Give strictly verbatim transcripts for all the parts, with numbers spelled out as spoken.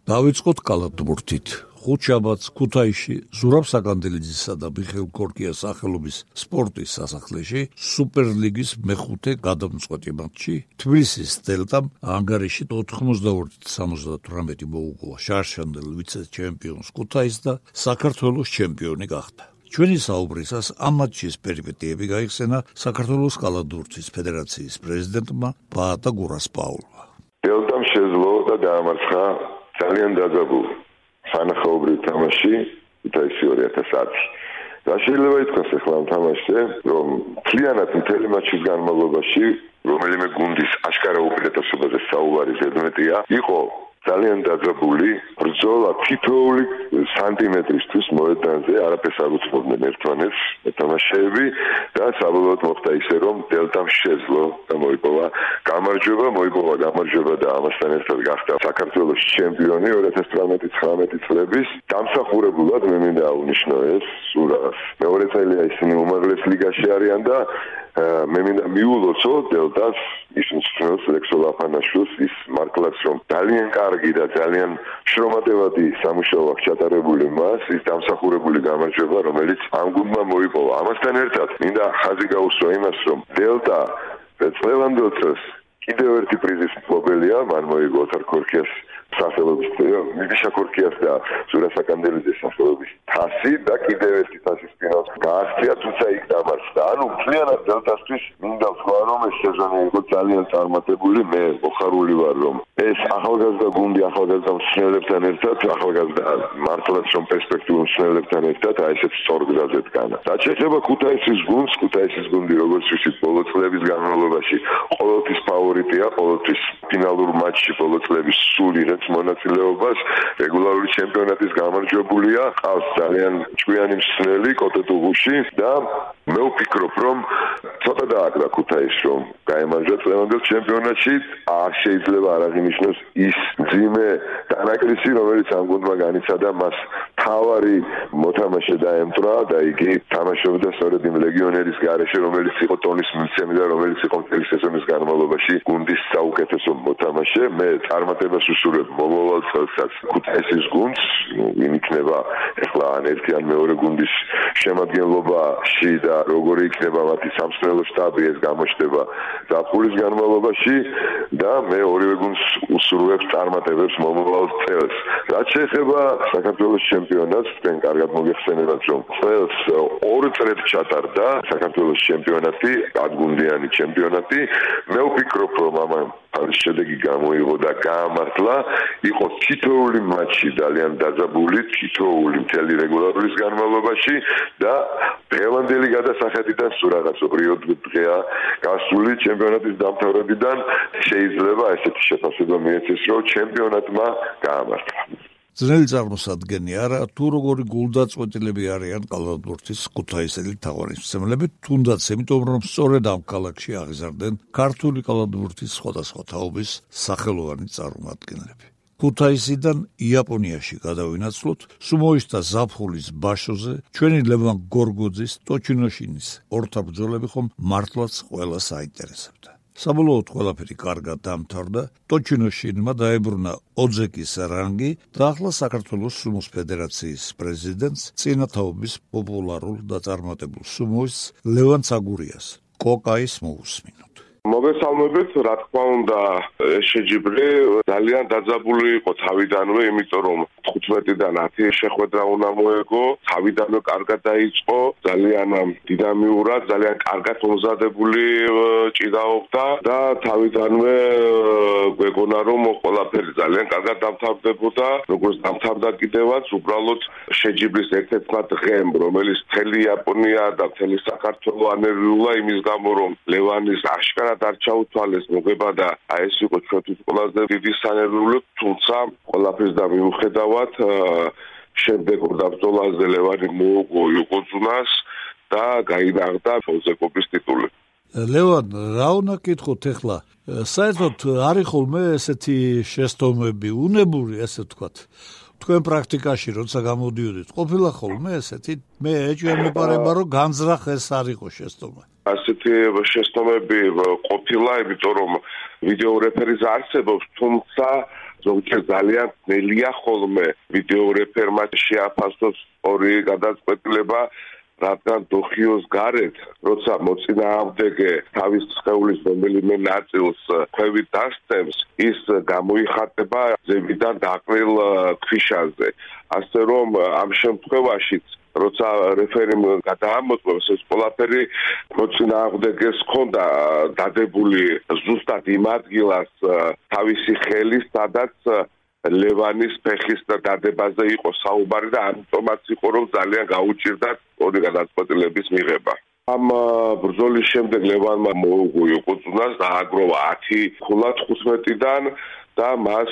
დავიწყოთ კალათბურთით. ხუთშაბათს ქუთაისში ზურაბ საკანდელიძისა და მიხეილ გორკიას სახელობის სპორტის სასახლეში სუპერლიგის მეხუთე გადამწყვეტი მატჩი თბილისის დელტამ ანგარიში ოთხმოცდაორი სამოცდათვრამეტი მოუგო შარშანდელ ვიცე-ჩემპიონს ქუთაისს და საქართველოს ჩემპიონი გახდა. ჩვენი საუბრისას ამ მატჩის პერიპეტიები გაიხსენა საქართველოს კალათბურთის ფედერაციის პრეზიდენტმა ბაატა გურასპაულმა. დელტამ შეძლო და დაამარცხა ძალიან დაძაბული სანახაობრივი თამაში ქუთაისი ორი ათას ათი. და შეიძლება ითქვას ახლა ამ თამაშზე, რომ მთლიანად მთელი მატჩის განმავლობაში, რომელიმე გუნდის აშკარა უპირატესობაზე საუბარი ზედმეტია, იყო ძალიან დაძაბული ბრძოლა თითოეული სანტიმეტრისთვის მოედანზე, არაფერს არ უცნობდნენ ერთმანეთს მოთამაშეები და საბოლოოდ მოხდა ისე, რომ დელტამ შეძლო და მოიპოვა გამარჯვება, მოიპოვა გამარჯვება და ამასთან ერთად გახდა საქართველოს ჩემპიონი ორი ათას თვრამეტი ცხრამეტი წლების. დამსახურებულად მე მინდა აღვნიშნო ეს სურათს. მეორე წელია ისინი უმაღლეს ლიგაში არიან და მე მინდა მიულოცო დელტას ის მსხვილს ლექსოლ აფანაშვილს ის მართლაც რომ ძალიან კარგი და ძალიან შრომატევადი სამუშაო აქვს ჩატარებული მას ის დამსახურებული გამარჯვება რომელიც ამ გუნდმა მოიპოვა. ამასთან ერთად მინდა ხაზი გაუსვა იმას რომ დელტა წლევანდელ წელს კიდევ ერთი პრიზის მფლობელია, მან მოიგო ოთარ გორკიას სახელობის მიშა გორკიას და ზურაბ საკანდელიძის სახელობის თასი და კიდევ ერთი თასის ფინალს გააღწია, თუმცა იქ დამარცხდა. ანუ მთლიანად დელტასთვის მინდა ვთქვა, რომ ეს სეზონი იყო ძალიან წარმატებული. მე მოხარული ვარ, რომ ეს ახალგაზრდა გუნდი ახალგაზრდა მსმენელებთან ერთად, ახალგაზრდა მართლაც რომ პერსპექტიულ მსმენელებთან ერთად აი ესეთ სწორ გზაზე დგანა. რაც შეეხება ქუთაისის გუნდს, ქუთაისის გუნდი როგორც ვიცით, ბოლო წლების განმავლობაში ყოველთვის ფავორიტია, ყოველთვის ფინალურ მატჩში ბოლო წლების სულ იღებს მონაწილეობას, რეგულარული ჩემპიონატის გამარჯვებულია, ყავს ძალიან ჭკვიანი მსმენელი კოტეტუღუში და მე ვფიქრობ, რომ ცოტა დააკრა ქუთაისს, რომ გაემარჯვა წლევანდელ ჩემპიონატში, არ შეიძლება არ აღინიშნოს ის მძიმე დანაკრისი, რომელიც ამ გუნდმა განიცადა, მას თავარი მოთამაშე დაემტვრა და იგი თამაშობდა სწორედ იმ ლეგიონერის გარეშე, რომელიც იყო ტონის მიცემი და რომელიც იყო მთელი სეზონის განმავლობაში გუნდის საუკეთესო მოთამაშე. მე წარმატებას ვუსურვებ მომავალ წელსაც ქუთაისის გუნდს, ვინ იქნება ახლა ან ერთი ან მეორე გუნდის შემადგენლობაში და როგორი იქნება მათი სამსწრელო შტაბი, ეს გამოჩნდება ზაფხულის განმავლობაში და მე ორივე გუნდს უსურვებ წარმატებებს მომავალ წელს. რაც შეეხება საქართველოს ჩემპიონატს, თქვენ კარგად მოგეხსენებათ, რომ წელს ორი წრედ ჩატარდა საქართველოს ჩემპიონატი, ათგუნდიანი ჩემპიონატი. მე ვფიქრობ, რომ ამან არის შედეგი გამოიღო და გაამართლა, იყო თითოეული მატჩი ძალიან დაძაბული, თითოეული მთელი რეგულარულის განმავლობაში და დღევანდელი გადასახედიდან სულ რაღაცობრივ დღეა გასული ჩემპიონატის დამთავრებიდან შეიძლება ესეთი შეფასება მიეცეს, რომ ჩემპიონატმა გაამართლა. ძნელი წარმოსადგენი არა, თუ როგორი გულდაწყვეტილები არიან კალათბურთის ქუთაისელი თაყვანისმცემლები, თუნდაც იმიტომ, რომ სწორედ ამ ქალაქში აღიზარდნენ ქართული კალათბურთის სხვადასხვა თაობის სახელოვანი წარმომადგენლები. ქუთაისიდან იაპონიაში გადავინაცვლოთ, სუმოის და ზაფხულის ბაშოზე ჩვენი ლევან გორგოძის ტოჩინოშინის ორთაბრძოლები ხომ მართლაც ყველას აინტერესებდა. საბოლოოდ ყველაფერი კარგად დამთავრდა, ტოჩინოშინმა დაებრუნა ოძეკის რანგი და ახლა საქართველოს სუმოს ფედერაციის პრეზიდენტს წინა თაობის პოპულარულ და წარმატებულ სუმოის ლევან ცაგურიას კოკაის მოусმინოთ. მოგესალმებით, რა თქმა უნდა, ეს შეჯიბრი ძალიან დაძაბული იყო თავიდანვე, იმიტომ რომ თხუთმეტიდან ათი შეხვედრა უნდა მოეგო, თავიდანვე კარგად დაიწყო, ძალიან დინამიურად, ძალიან კარგად მომზადებული ჭიდაობდა და თავიდანვე გვეგონა რომ ყველაფერი ძალიან კარგად დამთავრდებოდა, როგორც დამთავრდა კიდევაც, უბრალოდ შეჯიბრის ერთ-ერთმა დღემ, რომელიც მთელი იაპონია და მთელი საქართველო ანერვიულა იმის გამო, რომ ლევანის აშკარად არ ჩაუთვალეს მოგება და აი ეს იყო ჩვენთვის ყველაზე დიდი სანერვიულო, თუმცა ყველაფერს და მიუხედავად შემდეგ ბრძოლაზე ლევანი მოუგო იოკოძუნას და გაინაღდა ოზეკობის ტიტული. ლევან, რა უნდა კითხოთ ახლა? საერთოდ არის ხოლმე ესეთი შესტომები, უნებური ესე ვთქვათ. თქვენ პრაქტიკაში როცა გამოდიოდით, ყოფილა ხოლმე ესეთი? მე ეჭვია მეპარება, რომ განზრახ ეს არ იყო შესტომა. ასეთი შესტომები ყოფილა, იმიტომ რომ ვიდეო რეფერენს არსებობს, თუმცა ზოგჯერ ძალიან ძნელია ხოლმე ვიდეო რეფერმად შეაფასოს ორი გადაწყვეტილება, რადგან დოხიოს გარეთ, როცა მოწინააღმდეგე თავის სხეულის რომელიმე ნაწილს ქვევით დასცემს, ის გამოიხატება ზევიდან დაყრილ ქვიშაზე. ასე რომ ამ შემთხვევაშიც როცა რეფერიმ გადაამოწმებს ეს ყველაფერი მოწინააღმდეგეს ჰქონდა დადებული ზუსტად იმ ადგილას თავისი ხელის, სადაც ლევანის ფეხის დადებაზე იყო საუბარი და ამიტომაც იყო რომ ძალიან გაუჭირდათ ორი გადაწყვეტილების მიღება. ამ ბრძოლის შემდეგ ლევანმა მოუგო იოკოწუნას და აგროვა ათი ქულა თხუთმეტიდან და მას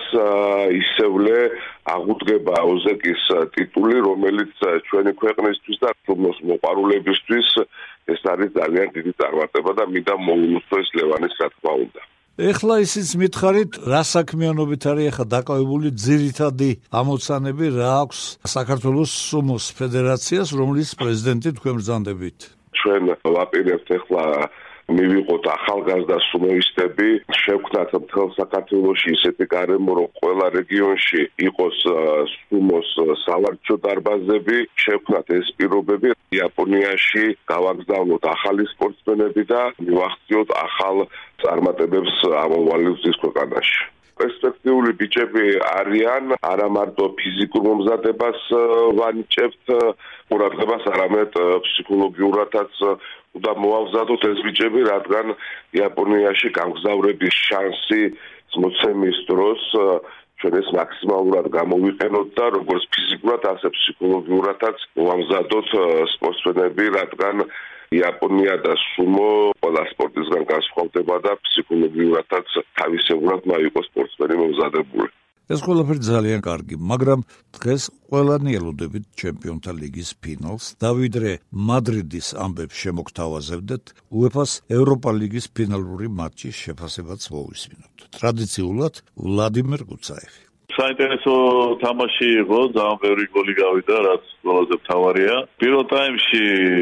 ისევლე აღუდგება ოზეკის ტიტული, რომელიც ჩვენი ქვეყნისთვის და სუმოს მოყვარულებისთვის ეს არის ძალიან დიდი წარმატება და მინდა მოულოცოს ლევანის რა თქმა უნდა. ეხლა ისიც მითხარით, რა საქმიანობით არის ახლა დაკავებული ძირითადი ამოცანები რა აქვს საქართველოს სუმოს ფედერაციას, რომლის პრეზიდენტი თქვენ ბრძანდებით? ჩვენ ვაპირებთ ახლა მივიყოთ ახალგაზრდა სუმოისტები, შევქმნათ მთელ საქართველოში ისეთი გარემო, რომ ყველა რეგიონში იყოს სუმოს სავარჯიშო დარბაზები, შევქმნათ ეს პირობები, იაპონიაში გავაგზავნოთ ახალი სპორტსმენები და მივახციოთ ახალ წარმატებებს ამოვალებს ის ქვეყანაში. პერსპექტიული ბიჭები არიან, არა მარტო ფიზიკურ მომზადებას ვანიჭებთ, ყურადღებას, არამედ ფსიქოლოგიურადაც და მოავზადოთ ეს ბიჭები, რადგან იაპონიაში გამგზავრების შანსი მოცემის დროს ჩვენ ეს მაქსიმალურად გამოვიყენოთ და როგორც ფიზიკურად, ასე ფსიქოლოგიურადაც მოავზადოთ სპორტსმენები, რადგან იაპონია და სუმო ყველა სპორტისგან განსხვავდება და ფსიქოლოგიურადაც თავისებურად მაიყო სპორტსმენი მომზადებული. ეს ყველაფერი ძალიან კარგი, მაგრამ დღეს ყველანი ელოდებით ჩემპიონთა ლიგის ფინალს და ვიდრე მადრიდის ამბებს შემოგთავაზებდეთ, უეფას ევროპა ლიგის ფინალური მატჩის შეფასებაც მოვისმინოთ. ტრადიციულად ვლადიმერ გუცაევი. საინტერესო თამაში იყო, ძალიან ბევრი გოლი გავიდა, რაც ყველაზე მთავარია. პირველ ტაიმში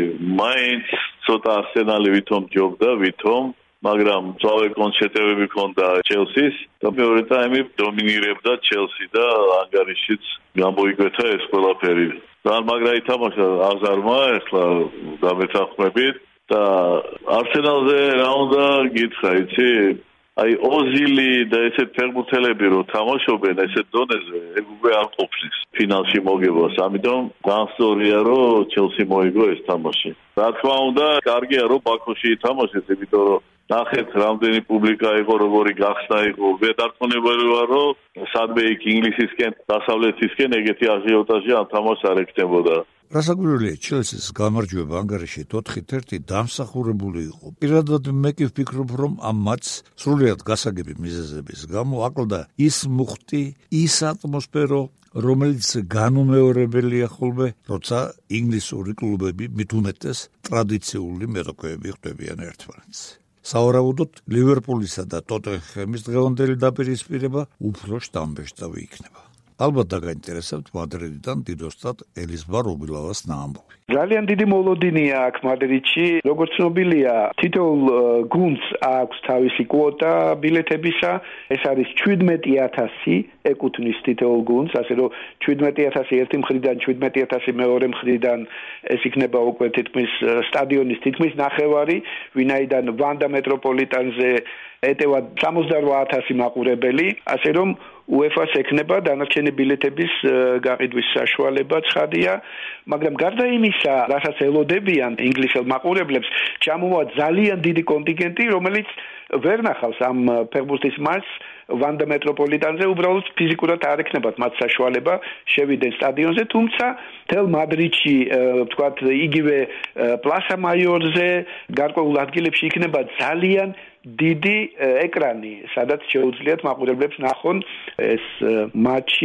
მაინც ცოტა არსენალი ვითომ ჯობდა, ვითომ მაგრამ ძვავე კონცერტები ჰქონდა ჩელსის და მეორე ტაიმი დომინირებდა ჩელსი და ანგარიშიც გამოიკვეთა ეს ყველაფერი. ძალიან მაგრა ითამაშა აღზარმა, ახლა დამეთანხმებით და არსენალზე რა უნდა გითხრა, იცი? აი ოზილი და ესეთ ფეხბურთელები რო თამაშობენ ესეთ დონეზე, ეგ უკვე არ ყოფნის ფინალში მოგებას. ამიტომ ძალიან სწორია რომ ჩელსი მოიგო ეს თამაში. რა თქმა უნდა, კარგია რომ ბაქოში ითამაშეს, იმიტომ რომ ნახეთ რამდენი პუბლიკა იყო, როგორი გახსნა იყო. ვედარწმუნებული ვარ, რომ სადმე იქ ინგლისისკენ, დასავლეთისკენ ეგეთი აჟიოტაჟი ამ თამაშს არ ექნებოდა. რასაკვირველია, ჩელსის გამარჯვება ანგარიშით ოთხით ერთი დამსახურებული იყო. პირადად მე კი ვფიქრობ, რომ ამ მატჩს სრულიად გასაგები მიზეზების გამო აკლდა ის მუხტი, ის ატმოსფერო, რომელიც განუმეორებელია ხოლმე, როცა ინგლისური კლუბები მით უმეტეს ტრადიციული მეროქეები ხვდებიან ერთმანეთს. სავარაუდოდ ლივერპულისა და ტოტენჰემის დღევანდელი დაპირისპირება უფრო შტამბეშტავი იქნება. ალბათ დაგაინტერესებთ მადრიდიდან დიდოსტატ ელიზბარ რუბილავას ნაამბობი. ძალიან დიდი მოლოდინია აქ მადრიდში. როგორც ცნობილია, თითოეულ გუნდს აქვს თავისი კვოტა ბილეთებისა. ეს არის ჩვიდმეტი ათასი ეკუთვნის თითოეულ გუნდს, ასე რომ ჩვიდმეტი ათასი ერთი მხრიდან, ჩვიდმეტი ათასი მეორე მხრიდან ეს იქნება უკვე თითქმის სტადიონის თითქმის ნახევარი, ვინაიდან ვანდა მეტროპოლიტანზე ეტევა სამოცდაოთხ ათასი მაყურებელი, ასე რომ უეფას ექნება დანარჩენი ბილეთების გაყიდვის საშუალება ცხადია, მაგრამ გარდა იმისა, რასაც ელოდებიან ინგლისელ მაყურებლებს, ჩამოვა ძალიან დიდი კონტინგენტი, რომელიც ვერ ნახავს ამ ფეხბურთის მატჩს ვანდა მეტროპოლიტანზე, უბრალოდ ფიზიკურად არ ექნებათ მათ საშუალება შევიდნენ სტადიონზე, თუმცა თელ მადრიდში, ვთქვათ, იგივე პლასა მაიორზე, გარკვეულ ადგილებში იქნება ძალიან დიდი ეკრანი, სადაც შეუძლიათ მაყურებლებს ნახონ ეს მატჩი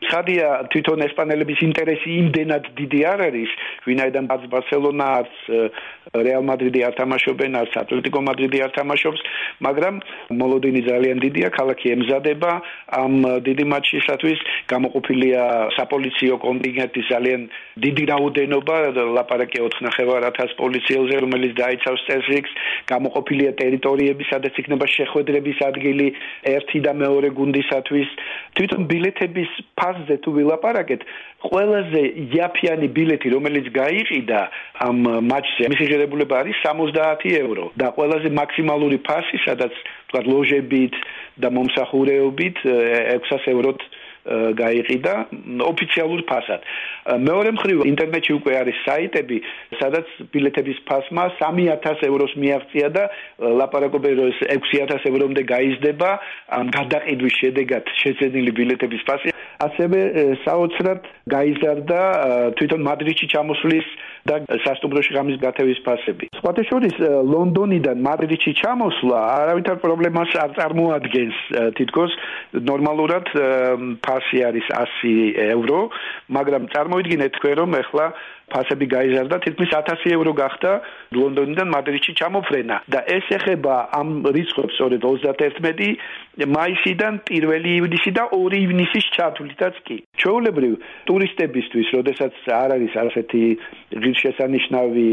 ხადია თვითონ ესპანელების ინტერესი იმდენად დიდი არ არის, ვინაიდან ბარსელონა არც რეალ მადრიდი არ თამაშობენ, არც ატლეტიკო მადრიდი არ თამაშობს, მაგრამ მოლოდინი ძალიან დიდია, ქალაქი ემზადება ამ დიდი მატჩისათვის, გამოყოფილია საპოლიციო კონტინგენტი ძალიან დიდი რაოდენობა, ლაპარაკი ოთხნახევარ ათას პოლიციელზე, რომელიც დაიცავს წესრიგს, გამოყოფილია ტერიტორიები, სადაც იქნება შეხვედრების ადგილი ერთი და მეორე გუნდისათვის. თვითონ ბილეთების ფასზე თუ ვილაპარაკეთ, ყველაზე იაფიანი ბილეთი, რომელიც გაიყიდა ამ მატჩზე, მისი ღირებულება არის სამოცდაათი ევრო და ყველაზე მაქსიმალური ფასი, სადაც თქვა ლოჟებით და მომსახურეობით ექვსას ევროთ გაიყიდა ოფიციალურ ფასად. მეორე მხრივ ინტერნეტში უკვე არის საიტები, სადაც ბილეთების ფასმა სამი ათას ევროს მიაღწია და ლაპარაკობენ რომ ექვსი ათას ევრომდე გაიზრდება ამ გადაყიდვის შედეგად შეძენილი ბილეთების ფასი. ასევე საოცრად გაიზარდა თვითონ მადრიდში ჩამოსვლის და სასტუმროში ღამის გათევის ფასები. სხვათა შორის ლონდონიდან მადრიდში ჩამოსვლა არავითარ პრობლემას არ წარმოადგენს თითქოს ნორმალურად ფასი არის ასი ევრო, მაგრამ წარმოიდგინეთ თქვენ რომ ეხლა ფასები გაიზარდა, თითქმის ათასი ევრო გახდა ლონდონიდან მადრიდში ჩამოფრენა და ეს ეხება ამ რიცხვებს სწორედ ოცდაერთი მაისიდან პირველი ივნისი და ორი ივნისის ჩათვლითაც კი. ჩვეულებრივ ტურისტებისთვის, როდესაც არ არის ასეთი ღირსშესანიშნავი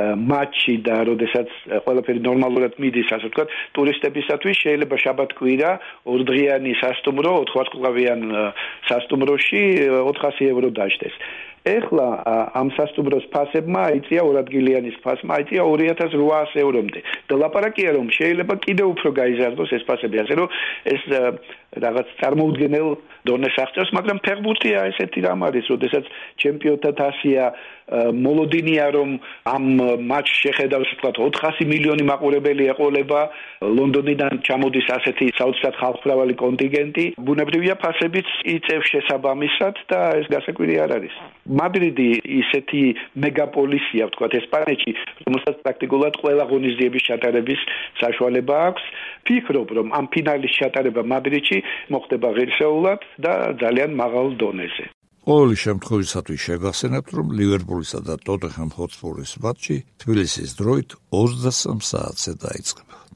მატჩი და როდესაც ყველაფერი ნორმალურად მიდის, ასე ვთქვათ, ტურისტებისათვის შეიძლება შაბათ-კვირა ორდღიანი სასტუმრო, ოთხვარსკვლავიან სასტუმროში ოთხასი ევრო დაждდეს. ეხლა ამ სასტუმროს ფასებმა აიწია ორადგილიანის ფასმა აიწია ორი ათას რვაას ევრომდე და ლაპარაკია რომ შეიძლება კიდევ უფრო გაიზარდოს ეს ფასები, ასე რომ ეს რაღაც წარმოუდგენელ დონეს აღწევს, მაგრამ ფეხბურთია ესეთი რამ არის, როდესაც ჩემპიონთა თასია, მოლოდინია რომ ამ მატჩს შეხედავს თქვა ოთხასი მილიონი მაყურებელი ეყოლება, ლონდონიდან ჩამოდის ასეთი საოცრად ხალხმრავალი კონტინგენტი, ბუნებრივია ფასებიც იწევს შესაბამისად და ეს გასაკვირი არ არის. მადრიდი ისეთი მეგაპოლისია, ვთქვათ, ესპანეთში, რომელსაც პრაქტიკულად ყველა ღონისძიების ჩატარების საშუალება აქვს. ფიქრობ, რომ ამ ფინალის ჩატარება მადრიდში მოხდება ღირსეულად და ძალიან მაღალ დონეზე. ყოველი შემთხვევისათვის შეგახსენებთ, რომ ლივერპულისა და ტოტენჰემ ჰოტსპურის მატჩი თბილისის დროით ოცდასამ საათზე დაიწყება.